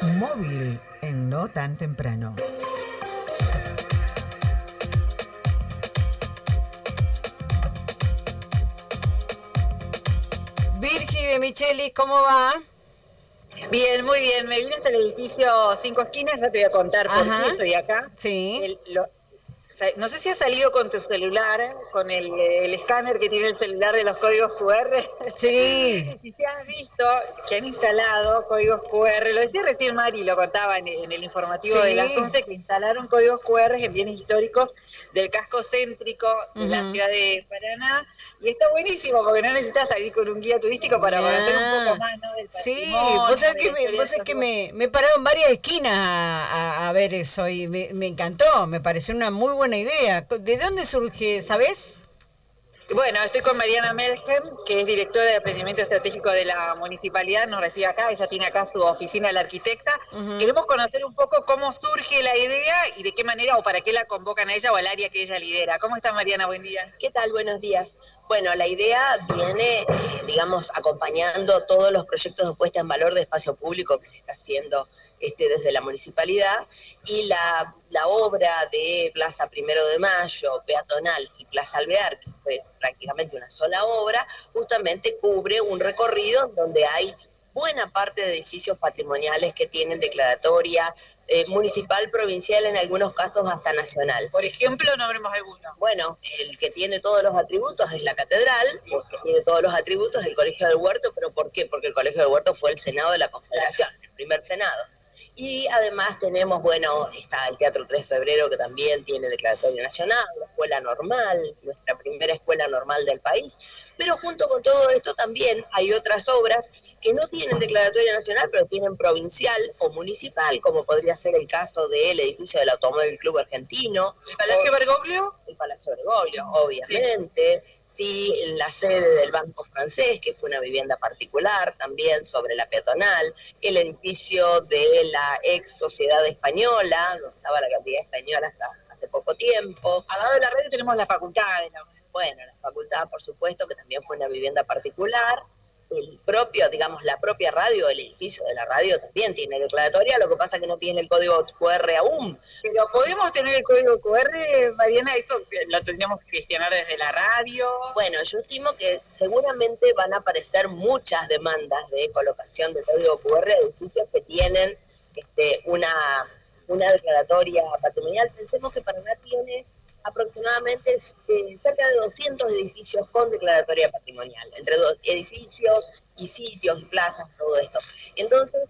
Móvil en No Tan Temprano. Virgi de Michelis, ¿cómo va? Bien, muy bien. Me vine hasta el edificio Cinco Esquinas, ya te voy a contar por qué estoy acá. Sí. No sé si has salido con tu celular, con el escáner que tiene el celular de los códigos QR. Sí. Y si has visto que han instalado códigos QR, lo decía recién Mari, lo contaba en el informativo de las 11, que instalaron códigos QR en bienes históricos del casco céntrico de la ciudad de Paraná. Y está buenísimo porque no necesitas salir con un guía turístico para conocer un poco más, ¿no? Del patrimonio. Sí, vos sabés que me he parado en varias esquinas a ver eso y me encantó, me pareció una muy buena idea. ¿De dónde surge, sabés? Bueno, estoy con Mariana Melgen, que es directora de Emprendimiento Estratégico de la Municipalidad, nos recibe acá, ella tiene acá su oficina de la arquitecta. Queremos conocer un poco cómo surge la idea y de qué manera o para qué la convocan a ella o al área que ella lidera. ¿Cómo está, Mariana? Buen día. ¿Qué tal? Buenos días. Bueno, la idea viene, acompañando todos los proyectos de puesta en valor de espacio público que se está haciendo desde la municipalidad, y la obra de Plaza Primero de Mayo, peatonal, y Plaza Alvear, que fue prácticamente una sola obra, justamente cubre un recorrido donde hay buena parte de edificios patrimoniales que tienen declaratoria municipal, provincial, en algunos casos hasta nacional. Por ejemplo, nombremos alguno. Bueno, el que tiene todos los atributos es la catedral, el que tiene todos los atributos es el Colegio del Huerto. ¿Pero por qué? Porque el Colegio del Huerto fue el Senado de la Confederación, el primer Senado. Y además tenemos, está el Teatro 3 de Febrero, que también tiene declaratoria nacional, la Escuela Normal, nuestra primera escuela normal del país. Pero junto con todo esto también hay otras obras que no tienen declaratoria nacional, pero tienen provincial o municipal, como podría ser el caso del edificio del Automóvil Club Argentino. ¿El Palacio Bergoglio? El Palacio Bergoglio, obviamente. Sí, la sede del Banco Francés, que fue una vivienda particular, también sobre la peatonal. El edificio de la ex Sociedad Española, donde estaba la Galería Española hasta hace poco tiempo. Al lado de la radio tenemos la facultad de la... Bueno, la facultad, por supuesto, que también fue una vivienda particular. La propia radio, el edificio de la radio también tiene declaratoria, lo que pasa que no tiene el código QR aún. Pero podemos tener el código QR, Mariana, eso lo tendríamos que gestionar desde la radio. Bueno, yo estimo que seguramente van a aparecer muchas demandas de colocación de código QR de edificios que tienen una declaratoria patrimonial. Pensemos que Paraná tiene aproximadamente cerca de 200 edificios con declaratoria patrimonial, entre edificios y sitios y plazas, todo esto. Entonces,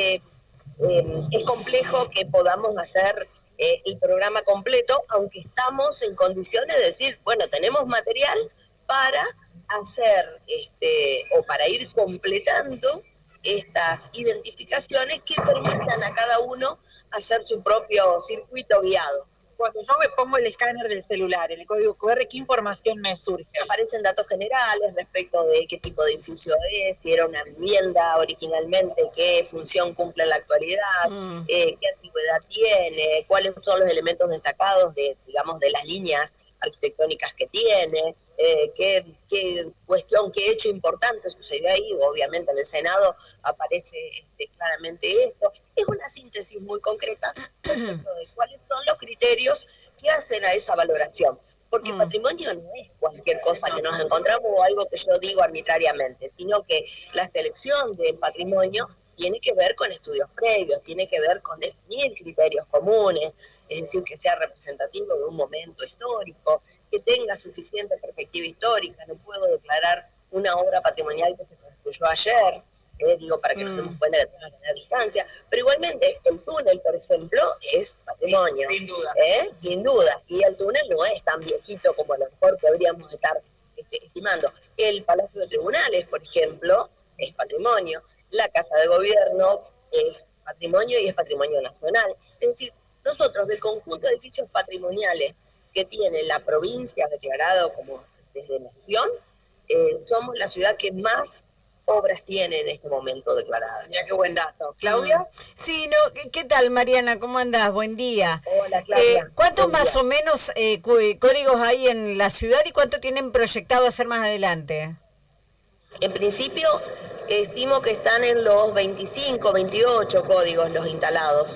es complejo que podamos hacer el programa completo, aunque estamos en condiciones de decir, bueno, tenemos material para hacer o para ir completando estas identificaciones que permitan a cada uno hacer su propio circuito guiado. Cuando yo me pongo el escáner del celular, en el código QR, ¿qué información me surge? Aparecen datos generales respecto de qué tipo de edificio es, si era una vivienda originalmente, qué función cumple en la actualidad, qué antigüedad tiene, cuáles son los elementos destacados de las líneas arquitectónicas que tiene, qué hecho importante sucedió ahí. Obviamente en el Senado aparece claramente esto. Es una síntesis muy concreta respecto de cuáles son los criterios que hacen a esa valoración. Porque patrimonio no es cualquier cosa que nos encontramos o algo que yo digo arbitrariamente, sino que la selección del patrimonio tiene que ver con estudios previos, tiene que ver con definir criterios comunes, es decir, que sea representativo de un momento histórico, que tenga suficiente perspectiva histórica. No puedo declarar una obra patrimonial que se construyó ayer, para que nos demos cuenta de tener una distancia, pero igualmente el túnel, por ejemplo, es patrimonio. Sin duda. Sin duda, y el túnel no es tan viejito como a lo mejor podríamos estar estimando. El Palacio de Tribunales, por ejemplo, es patrimonio. La Casa de Gobierno es patrimonio y es patrimonio nacional. Es decir, nosotros del conjunto de edificios patrimoniales que tiene la provincia declarado como desde nación, somos la ciudad que más obras tiene en este momento declaradas. Ya, qué buen dato. ¿Claudia? Sí, no, ¿qué tal, Mariana? ¿Cómo andás? Buen día. Hola, Claudia. ¿Cuántos más o menos códigos hay en la ciudad y cuánto tienen proyectado hacer más adelante? En principio, Estimo que están en los 25, 28 códigos los instalados.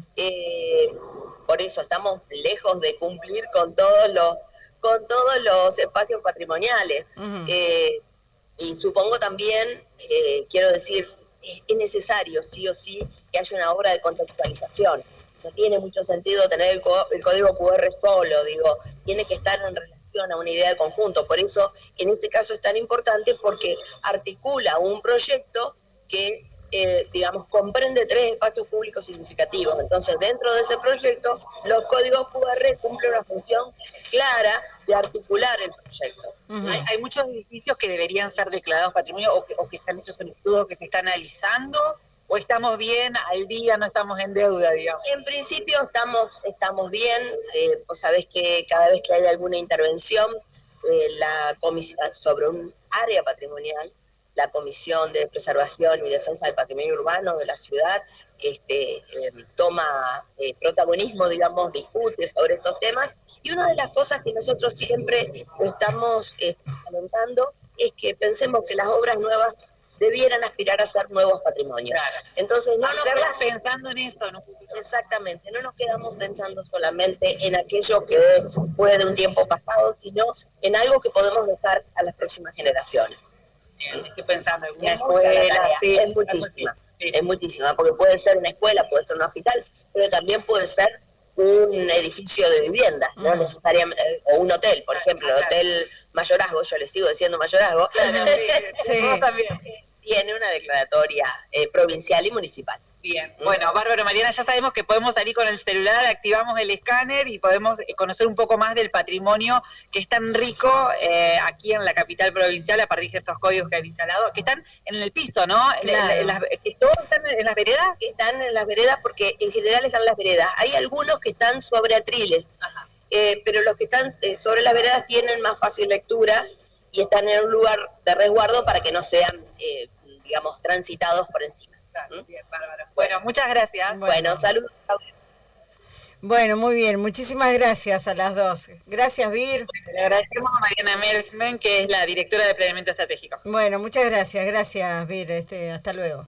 Por eso estamos lejos de cumplir con todos los espacios patrimoniales. Y supongo también, quiero decir, es necesario sí o sí que haya una obra de contextualización. No tiene mucho sentido tener el código QR solo, digo, tiene que estar en relación a una idea de conjunto. Por eso, en este caso es tan importante porque articula un proyecto que, digamos, comprende 3 espacios públicos significativos. Entonces, dentro de ese proyecto, los códigos QR cumplen una función clara de articular el proyecto. Hay muchos edificios que deberían ser declarados patrimonio o que se han hecho solicitudes o que se están analizando, o estamos bien al día, no estamos en deuda, digamos. En principio estamos bien. Vos sabés que cada vez que hay alguna intervención la comisión sobre un área patrimonial, la Comisión de Preservación y Defensa del Patrimonio Urbano de la ciudad toma protagonismo, digamos, discute sobre estos temas. Y una de las cosas que nosotros siempre estamos alentando es que pensemos que las obras nuevas debieran aspirar a ser nuevos patrimonios. Claro. Entonces, no nos quedamos pensando en eso, ¿no? Exactamente, no nos quedamos pensando solamente en aquello que fue de un tiempo pasado, sino en algo que podemos dejar a las próximas generaciones. Estoy pensando en una escuela, sí, es muchísima, sí. Es muchísima, porque puede ser una escuela, puede ser un hospital, pero también puede ser un edificio de vivienda, no necesariamente, o un hotel, por ejemplo, el Hotel Mayorazgo, yo le sigo diciendo Mayorazgo, Sí. También. Tiene una declaratoria provincial y municipal. Bien, bueno, bárbaro, Mariana, ya sabemos que podemos salir con el celular, activamos el escáner y podemos conocer un poco más del patrimonio que es tan rico aquí en la capital provincial a partir de estos códigos que han instalado, que están en el piso, ¿no? Claro. ¿Todos están en las veredas? Están en las veredas porque en general están en las veredas. Hay algunos que están sobre atriles, pero los que están sobre las veredas tienen más fácil lectura y están en un lugar de resguardo para que no sean, digamos, transitados por encima. Bien, bárbaro. Bueno, muchas gracias. Bueno, saludos. Bueno, muy bien. Muchísimas gracias a las dos. Gracias, Vir. Le agradecemos a Mariana Melchman, que es la directora de Planeamiento Estratégico. Bueno, muchas gracias. Gracias, Vir. Hasta luego.